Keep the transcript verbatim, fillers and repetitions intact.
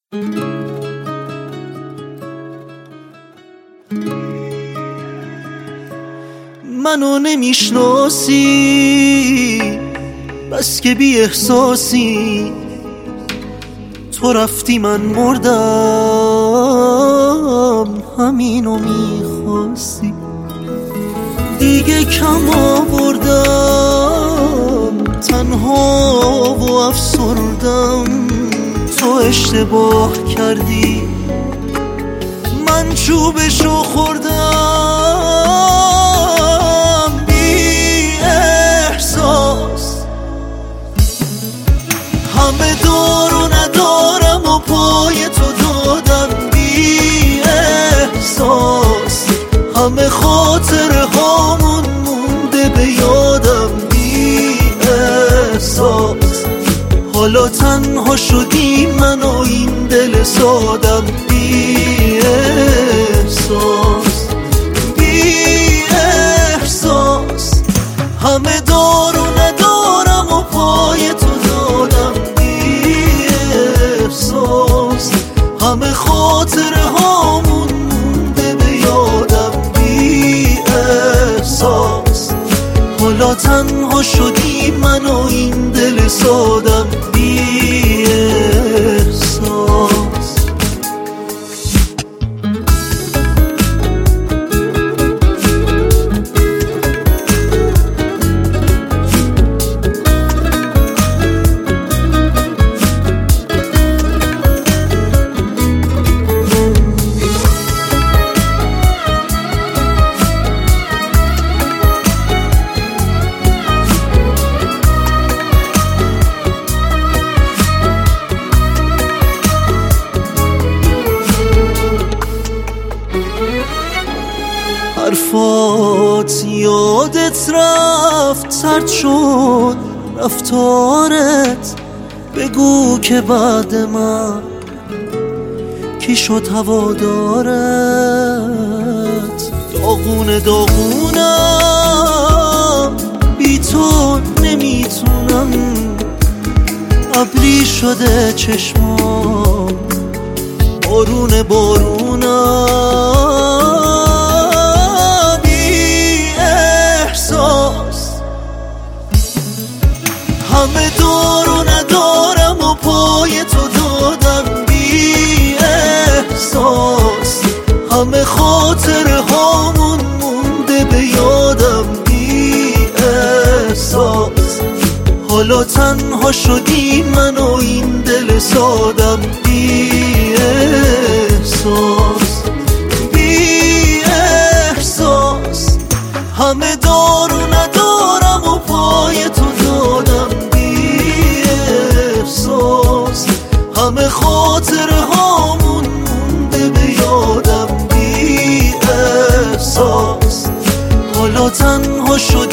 منو نمیشناسی بس که بی احساسی، تو رفتی من مردم همینو میخواستی. دیگه کم آوردم تنها و افسردم، تو اشتباه کردی من چوبشو خوردم. بی احساس همه دارو ندارم و پای تو دادم. بی احساس همه خاطره هامون مونده به یادم. بی احساس حالا تنها شدی من و این دل سادم. بی احساس بی احساس همه دارو ندارم و پای تو دادم. بی احساس همه خاطره هامون مونده به یادم. بی احساس حالا تنها شدی من و این دل سادم. بی احساس حرفات یادت رفت، سرد شد رفتارت. بگو که بعد من کی شد هوادارت. داغونه داغونم بی تو نمیتونم، ابری شده چشمام بارون بارونم. همه دارو ندارم و پای تو دادم. بی احساس همه خاطره هامون مونده به یادم. بی احساس حالا تنها شدی من و این دل سادم. بی احساس بی احساس همه دارو ندارم و پای تو دادم. همه خاطره هامون مونده به یادم. بی احساس حالا تنها شد